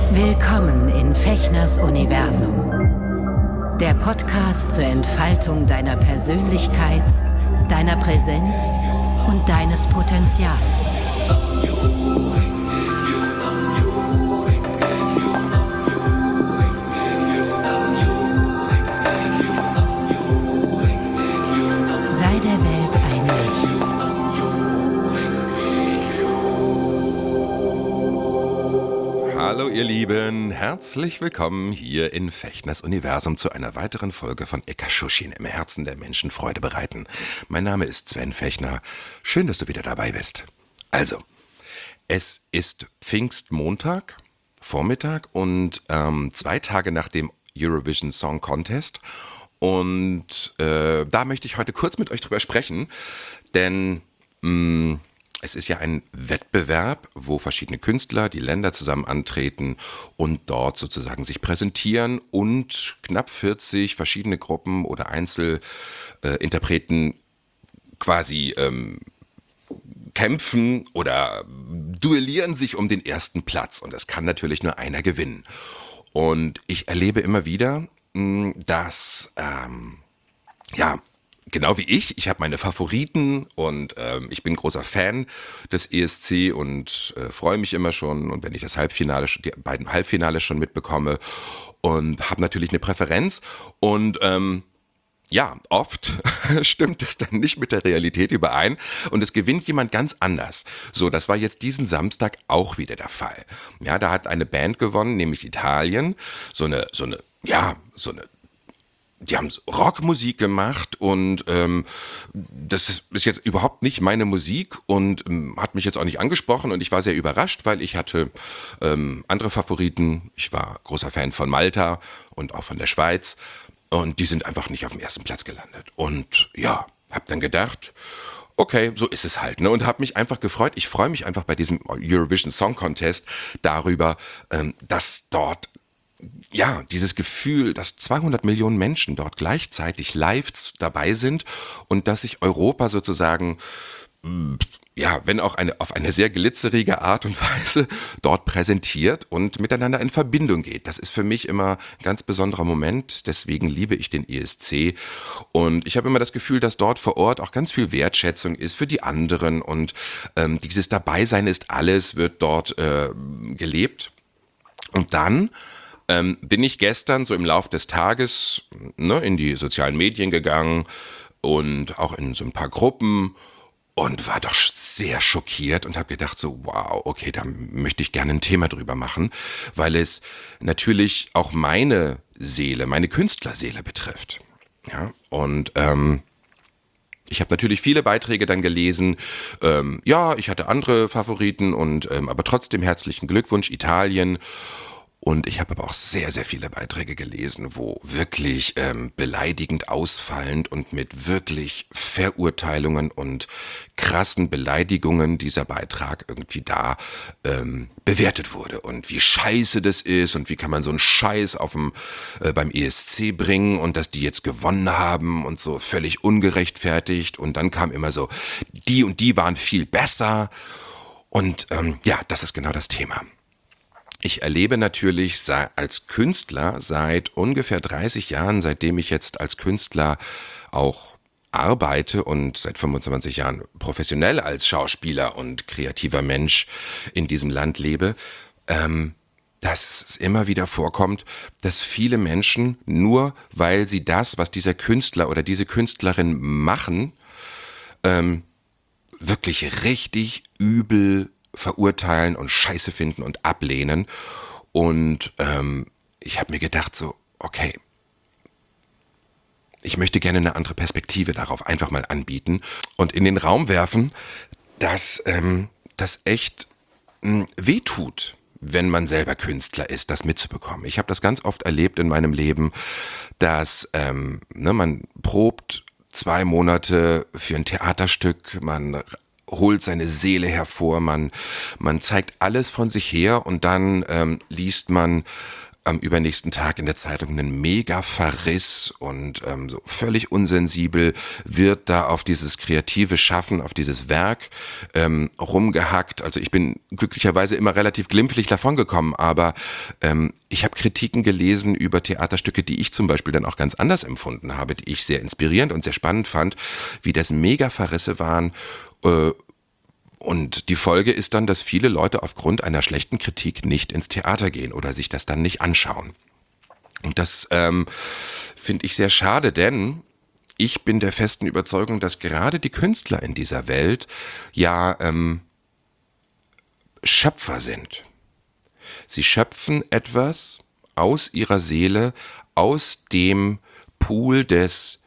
Willkommen in Fechners Universum. Der Podcast zur Entfaltung deiner Persönlichkeit, deiner Präsenz und deines Potenzials. Sei der Welt ein Licht. Hallo ihr Lieben, herzlich willkommen hier in Fechners Universum zu einer weiteren Folge von Ekashushien im Herzen der Menschen Freude bereiten. Mein Name ist Sven Fechner, schön, dass du wieder dabei bist. Also, es ist Pfingstmontag, Vormittag und 2 Tage nach dem Eurovision Song Contest und da möchte ich heute kurz mit euch drüber sprechen, denn es ist ja ein Wettbewerb, wo verschiedene Künstler, die Länder zusammen antreten und dort sozusagen sich präsentieren und knapp 40 verschiedene Gruppen oder Einzelinterpreten quasi kämpfen oder duellieren sich um den ersten Platz und es kann natürlich nur einer gewinnen. Und ich erlebe immer wieder, dass genau wie ich habe meine Favoriten und ich bin großer Fan des ESC und freue mich immer schon und wenn ich die beiden Halbfinale schon mitbekomme und habe natürlich eine Präferenz und oft stimmt es dann nicht mit der Realität überein und es gewinnt jemand ganz anders. So, das war jetzt diesen Samstag auch wieder der Fall. Ja, da hat eine Band gewonnen, nämlich Italien, die haben Rockmusik gemacht und das ist jetzt überhaupt nicht meine Musik und hat mich jetzt auch nicht angesprochen und ich war sehr überrascht, weil ich hatte andere Favoriten. Ich war großer Fan von Malta und auch von der Schweiz und die sind einfach nicht auf dem ersten Platz gelandet. Und ja, hab dann gedacht, okay, so ist es halt, ne? Und habe mich einfach gefreut. Ich freue mich einfach bei diesem Eurovision Song Contest darüber, dass dort dieses Gefühl, dass 200 Millionen Menschen dort gleichzeitig live dabei sind und dass sich Europa sozusagen, wenn auch auf eine sehr glitzerige Art und Weise dort präsentiert und miteinander in Verbindung geht. Das ist für mich immer ein ganz besonderer Moment, deswegen liebe ich den ESC und ich habe immer das Gefühl, dass dort vor Ort auch ganz viel Wertschätzung ist für die anderen und dieses Dabeisein ist alles, wird dort gelebt. Und dann bin ich gestern so im Lauf des Tages in die sozialen Medien gegangen und auch in so ein paar Gruppen und war doch sehr schockiert und habe gedacht so, wow, okay, da möchte ich gerne ein Thema drüber machen, weil es natürlich auch meine Seele, meine Künstlerseele betrifft. Ja, und ich habe natürlich viele Beiträge dann gelesen. Ich hatte andere Favoriten und aber trotzdem herzlichen Glückwunsch Italien. Und ich habe aber auch sehr, sehr viele Beiträge gelesen, wo wirklich beleidigend ausfallend und mit wirklich Verurteilungen und krassen Beleidigungen dieser Beitrag irgendwie da bewertet wurde. Und wie scheiße das ist und wie kann man so einen Scheiß beim ESC bringen und dass die jetzt gewonnen haben und so völlig ungerechtfertigt. Und dann kam immer so, die und die waren viel besser. Und das ist genau das Thema. Ich erlebe natürlich als Künstler seit ungefähr 30 Jahren, seitdem ich jetzt als Künstler auch arbeite und seit 25 Jahren professionell als Schauspieler und kreativer Mensch in diesem Land lebe, dass es immer wieder vorkommt, dass viele Menschen nur, weil sie das, was dieser Künstler oder diese Künstlerin machen, wirklich richtig übel verurteilen und scheiße finden und ablehnen. Und ich habe mir gedacht so, okay, ich möchte gerne eine andere Perspektive darauf einfach mal anbieten und in den Raum werfen, dass das echt wehtut, wenn man selber Künstler ist, das mitzubekommen. Ich habe das ganz oft erlebt in meinem Leben, dass man probt 2 Monate für ein Theaterstück, man holt seine Seele hervor, man zeigt alles von sich her und dann liest man am übernächsten Tag in der Zeitung einen Mega-Verriss und so völlig unsensibel wird da auf dieses kreative Schaffen, auf dieses Werk rumgehackt. Also ich bin glücklicherweise immer relativ glimpflich davongekommen, aber ich habe Kritiken gelesen über Theaterstücke, die ich zum Beispiel dann auch ganz anders empfunden habe, die ich sehr inspirierend und sehr spannend fand, wie das Mega-Verrisse waren. Und die Folge ist dann, dass viele Leute aufgrund einer schlechten Kritik nicht ins Theater gehen oder sich das dann nicht anschauen. Und das finde ich sehr schade, denn ich bin der festen Überzeugung, dass gerade die Künstler in dieser Welt ja Schöpfer sind. Sie schöpfen etwas aus ihrer Seele, aus dem Pool des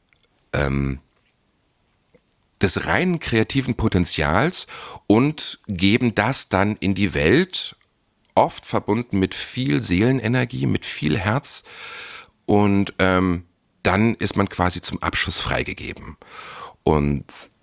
reinen kreativen Potenzials und geben das dann in die Welt, oft verbunden mit viel Seelenenergie, mit viel Herz und dann ist man quasi zum Abschluss freigegeben. Und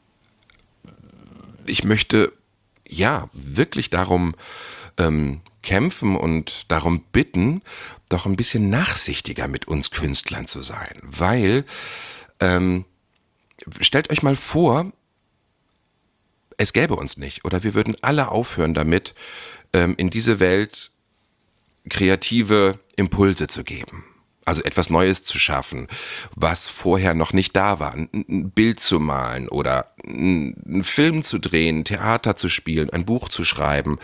ich möchte ja wirklich darum kämpfen und darum bitten, doch ein bisschen nachsichtiger mit uns Künstlern zu sein, weil stellt euch mal vor, es gäbe uns nicht oder wir würden alle aufhören damit, in diese Welt kreative Impulse zu geben. Also etwas Neues zu schaffen, was vorher noch nicht da war. Ein Bild zu malen oder einen Film zu drehen, Theater zu spielen, ein Buch zu schreiben.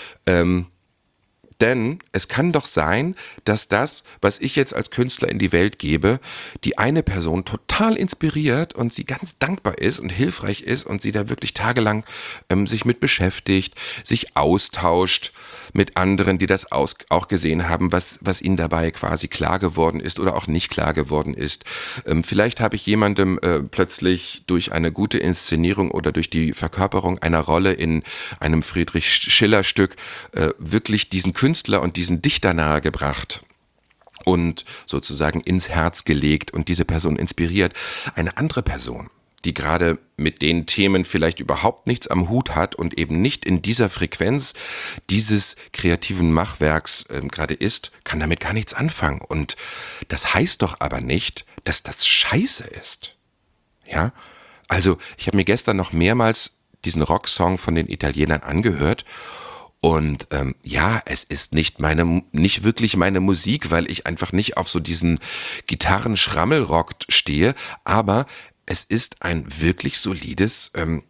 Denn es kann doch sein, dass das, was ich jetzt als Künstler in die Welt gebe, die eine Person total inspiriert und sie ganz dankbar ist und hilfreich ist und sie da wirklich tagelang sich mit beschäftigt, sich austauscht mit anderen, die das auch gesehen haben, was ihnen dabei quasi klar geworden ist oder auch nicht klar geworden ist. Vielleicht habe ich jemandem plötzlich durch eine gute Inszenierung oder durch die Verkörperung einer Rolle in einem Friedrich Schiller-Stück wirklich diesen Künstler und diesen Dichter nahegebracht und sozusagen ins Herz gelegt und diese Person inspiriert. Eine andere Person, die gerade mit den Themen vielleicht überhaupt nichts am Hut hat und eben nicht in dieser Frequenz dieses kreativen Machwerks gerade ist, kann damit gar nichts anfangen. Und das heißt doch aber nicht, dass das scheiße ist. Ja? Also ich habe mir gestern noch mehrmals diesen Rocksong von den Italienern angehört. Und ja, es ist nicht wirklich meine Musik, weil ich einfach nicht auf so diesen Gitarren-Schrammelrock stehe, aber es ist ein wirklich solides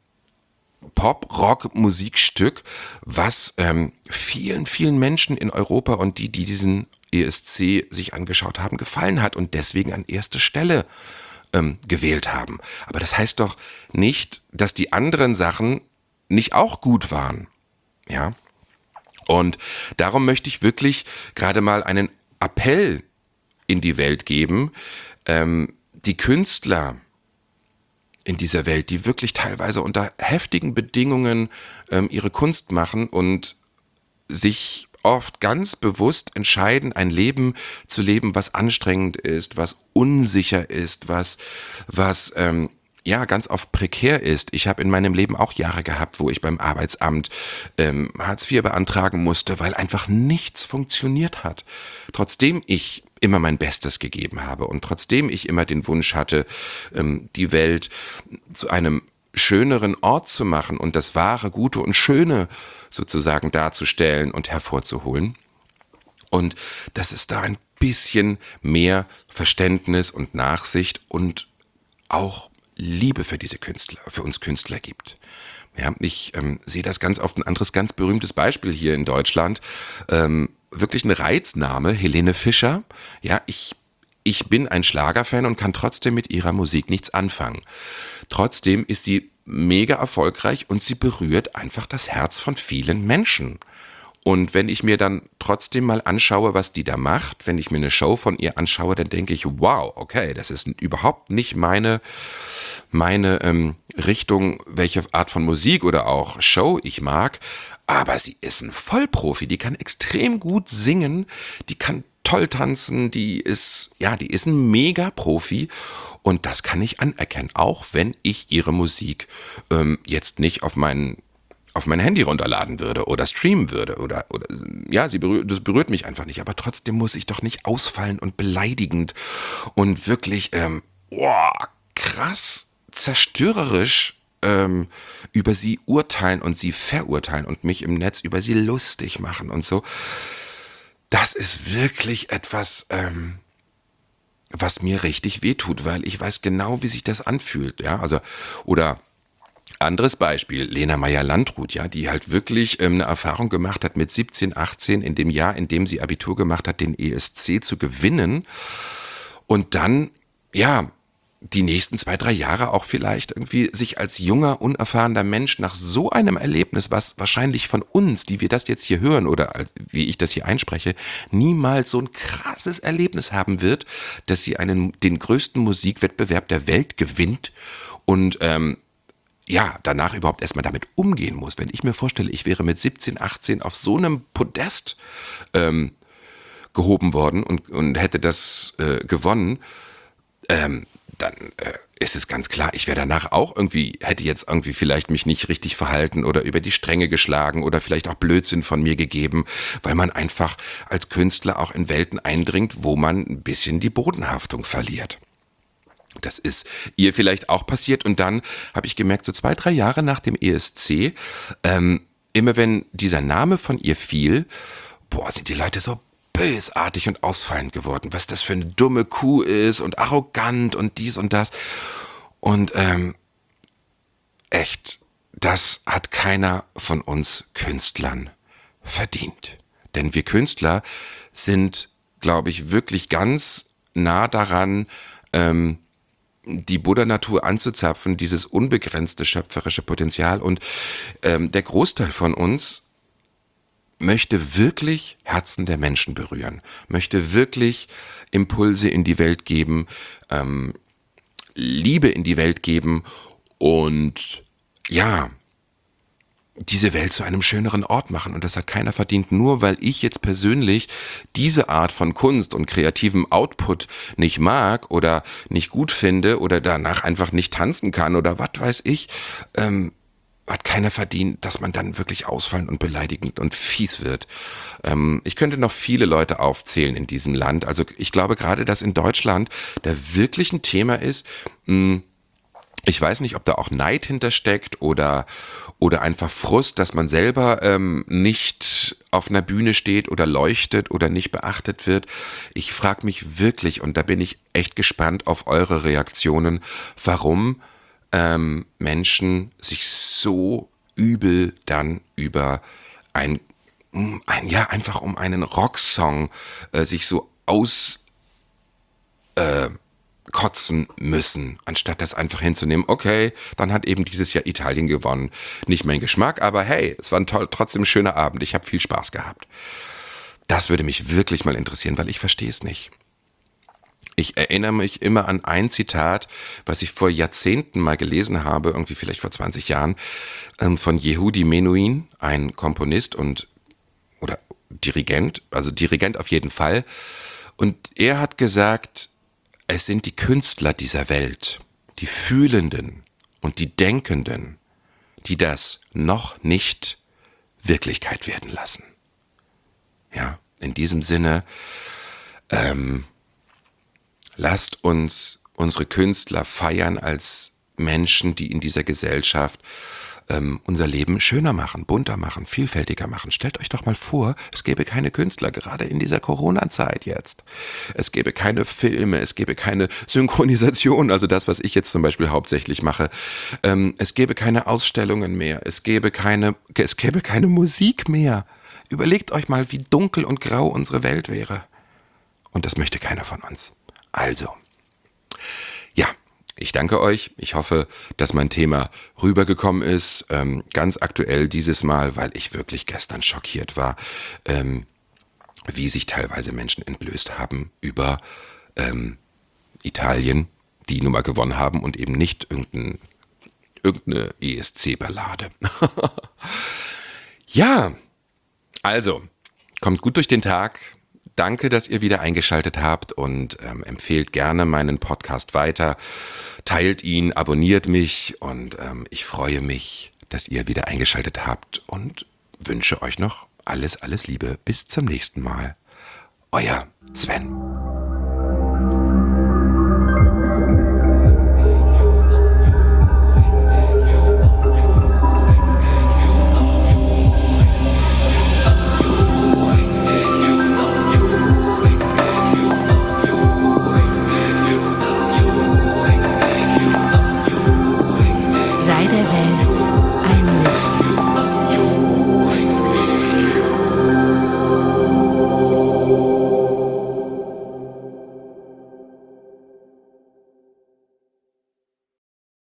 Pop-Rock-Musikstück, was vielen, vielen Menschen in Europa und die diesen ESC sich angeschaut haben, gefallen hat und deswegen an erste Stelle gewählt haben. Aber das heißt doch nicht, dass die anderen Sachen nicht auch gut waren. Ja. Und darum möchte ich wirklich gerade mal einen Appell in die Welt geben. Die Künstler in dieser Welt, die wirklich teilweise unter heftigen Bedingungen ihre Kunst machen und sich oft ganz bewusst entscheiden, ein Leben zu leben, was anstrengend ist, was unsicher ist, was ja, ganz oft prekär ist. Ich habe in meinem Leben auch Jahre gehabt, wo ich beim Arbeitsamt Hartz IV beantragen musste, weil einfach nichts funktioniert hat. Trotzdem ich immer mein Bestes gegeben habe und trotzdem ich immer den Wunsch hatte, die Welt zu einem schöneren Ort zu machen und das Wahre, Gute und Schöne sozusagen darzustellen und hervorzuholen. Und dass es da ein bisschen mehr Verständnis und Nachsicht und auch Liebe für diese Künstler, für uns Künstler gibt. Ja, ich sehe das ganz oft, ein anderes ganz berühmtes Beispiel hier in Deutschland, wirklich ein Reizname, Helene Fischer. Ja, ich bin ein Schlagerfan und kann trotzdem mit ihrer Musik nichts anfangen. Trotzdem ist sie mega erfolgreich und sie berührt einfach das Herz von vielen Menschen. Und wenn ich mir dann trotzdem mal anschaue, was die da macht, wenn ich mir eine Show von ihr anschaue, dann denke ich, wow, okay, das ist überhaupt nicht meine Richtung, welche Art von Musik oder auch Show ich mag. Aber sie ist ein Vollprofi, die kann extrem gut singen, die kann toll tanzen, die ist ein Mega-Profi und das kann ich anerkennen, auch wenn ich ihre Musik jetzt nicht auf meinen auf mein Handy runterladen würde oder streamen würde oder ja, das berührt mich einfach nicht. Aber trotzdem muss ich doch nicht ausfallen und beleidigend und wirklich krass zerstörerisch über sie urteilen und sie verurteilen und mich im Netz über sie lustig machen und so. Das ist wirklich etwas, was mir richtig wehtut, weil ich weiß genau, wie sich das anfühlt. Ja, also, oder anderes Beispiel, Lena Meyer-Landrut, ja, die halt wirklich eine Erfahrung gemacht hat mit 17, 18, in dem Jahr, in dem sie Abitur gemacht hat, den ESC zu gewinnen und dann, ja, die nächsten 2, 3 Jahre auch vielleicht irgendwie sich als junger, unerfahrener Mensch nach so einem Erlebnis, was wahrscheinlich von uns, die wir das jetzt hier hören oder wie ich das hier einspreche, niemals so ein krasses Erlebnis haben wird, dass sie den größten Musikwettbewerb der Welt gewinnt und ja, danach überhaupt erstmal damit umgehen muss. Wenn ich mir vorstelle, ich wäre mit 17, 18 auf so einem Podest gehoben worden und hätte das gewonnen, dann ist es ganz klar, ich wäre danach auch hätte jetzt irgendwie vielleicht mich nicht richtig verhalten oder über die Stränge geschlagen oder vielleicht auch Blödsinn von mir gegeben, weil man einfach als Künstler auch in Welten eindringt, wo man ein bisschen die Bodenhaftung verliert. Das ist ihr vielleicht auch passiert und dann habe ich gemerkt, so 2, 3 Jahre nach dem ESC, immer wenn dieser Name von ihr fiel, sind die Leute so bösartig und ausfallend geworden, was das für eine dumme Kuh ist und arrogant und dies und das. Und echt, das hat keiner von uns Künstlern verdient. Denn wir Künstler sind, glaube ich, wirklich ganz nah daran, die Buddha-Natur anzuzapfen, dieses unbegrenzte schöpferische Potenzial. Und der Großteil von uns möchte wirklich Herzen der Menschen berühren, möchte wirklich Impulse in die Welt geben, Liebe in die Welt geben und ja, diese Welt zu einem schöneren Ort machen. Und das hat keiner verdient, nur weil ich jetzt persönlich diese Art von Kunst und kreativem Output nicht mag oder nicht gut finde oder danach einfach nicht tanzen kann oder was weiß ich, hat keiner verdient, dass man dann wirklich ausfallend und beleidigend und fies wird. Ich könnte noch viele Leute aufzählen in diesem Land. Also ich glaube gerade, dass in Deutschland da wirklich ein Thema ist. Ich weiß nicht, ob da auch Neid hintersteckt oder einfach Frust, dass man selber nicht auf einer Bühne steht oder leuchtet oder nicht beachtet wird. Ich frage mich wirklich, und da bin ich echt gespannt auf eure Reaktionen, warum Menschen sich so übel dann über einfach um einen Rocksong sich so auskotzen müssen, anstatt das einfach hinzunehmen. Okay, dann hat eben dieses Jahr Italien gewonnen. Nicht mein Geschmack, aber hey, es war trotzdem ein schöner Abend. Ich habe viel Spaß gehabt. Das würde mich wirklich mal interessieren, weil ich verstehe es nicht. Ich erinnere mich immer an ein Zitat, was ich vor Jahrzehnten mal gelesen habe, irgendwie vielleicht vor 20 Jahren, von Yehudi Menuhin, ein Komponist oder Dirigent, also Dirigent auf jeden Fall. Und er hat gesagt, es sind die Künstler dieser Welt, die Fühlenden und die Denkenden, die das noch nicht Wirklichkeit werden lassen. Ja, in diesem Sinne, lasst uns unsere Künstler feiern als Menschen, die in dieser Gesellschaft unser Leben schöner machen, bunter machen, vielfältiger machen. Stellt euch doch mal vor, es gäbe keine Künstler, gerade in dieser Corona-Zeit jetzt. Es gäbe keine Filme, es gäbe keine Synchronisation, also das, was ich jetzt zum Beispiel hauptsächlich mache. Es gäbe keine Ausstellungen mehr, es gäbe keine Musik mehr. Überlegt euch mal, wie dunkel und grau unsere Welt wäre. Und das möchte keiner von uns. Also, ja, ich danke euch. Ich hoffe, dass mein Thema rübergekommen ist. Ganz aktuell dieses Mal, weil ich wirklich gestern schockiert war, wie sich teilweise Menschen entblößt haben über Italien, die nun mal gewonnen haben und eben nicht irgendeine ESC-Ballade. Ja, also, kommt gut durch den Tag. Danke, dass ihr wieder eingeschaltet habt und empfehlt gerne meinen Podcast weiter. Teilt ihn, abonniert mich und ich freue mich, dass ihr wieder eingeschaltet habt und wünsche euch noch alles, alles Liebe. Bis zum nächsten Mal. Euer Sven.